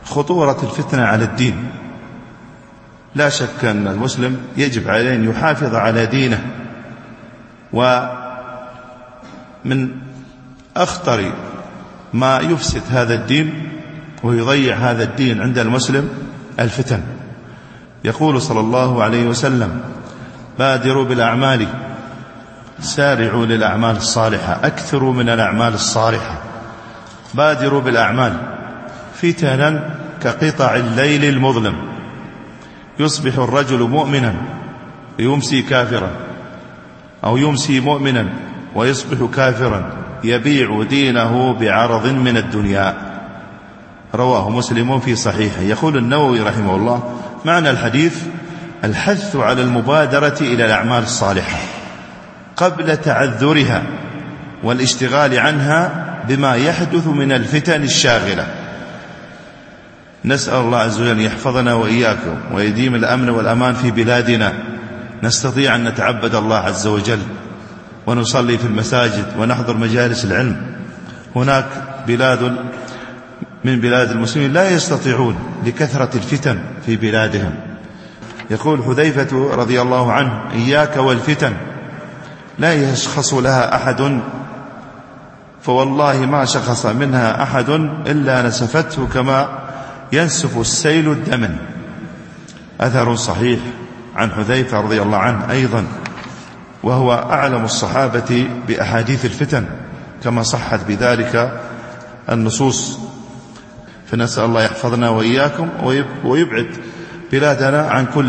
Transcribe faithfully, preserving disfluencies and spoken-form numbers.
خطورة الفتنة على الدين. لا شك أن المسلم يجب عليه أن يحافظ على دينه، ومن أخطر ما يفسد هذا الدين ويضيع هذا الدين عند المسلم الفتن. يقول صلى الله عليه وسلم: بادروا بالأعمال، سارعوا للأعمال الصالحة، أكثروا من الأعمال الصالحة. بادروا بالأعمال. فتنا كقطع الليل المظلم، يصبح الرجل مؤمنا ويمسي كافرا، أو يمسي مؤمنا ويصبح كافرا، يبيع دينه بعرض من الدنيا. رواه مسلم في صحيحه. يقول النووي رحمه الله: معنى الحديث الحث على المبادرة إلى الأعمال الصالحة قبل تعذرها والاشتغال عنها بما يحدث من الفتن الشاغلة. نسأل الله عز وجل يحفظنا وإياكم ويديم الأمن والأمان في بلادنا، نستطيع أن نتعبد الله عز وجل ونصلي في المساجد ونحضر مجالس العلم. هناك بلاد من بلاد المسلمين لا يستطيعون لكثرة الفتن في بلادهم. يقول حذيفة رضي الله عنه: إياك والفتن لا يشخص لها أحد، فوالله ما شخص منها أحد إلا نسفته كما ينسف السيل الدمن. أثر صحيح عن حذيفة رضي الله عنه أيضا، وهو أعلم الصحابة بأحاديث الفتن كما صحت بذلك النصوص. فنسأل الله يحفظنا وإياكم ويبعد بلادنا عن كل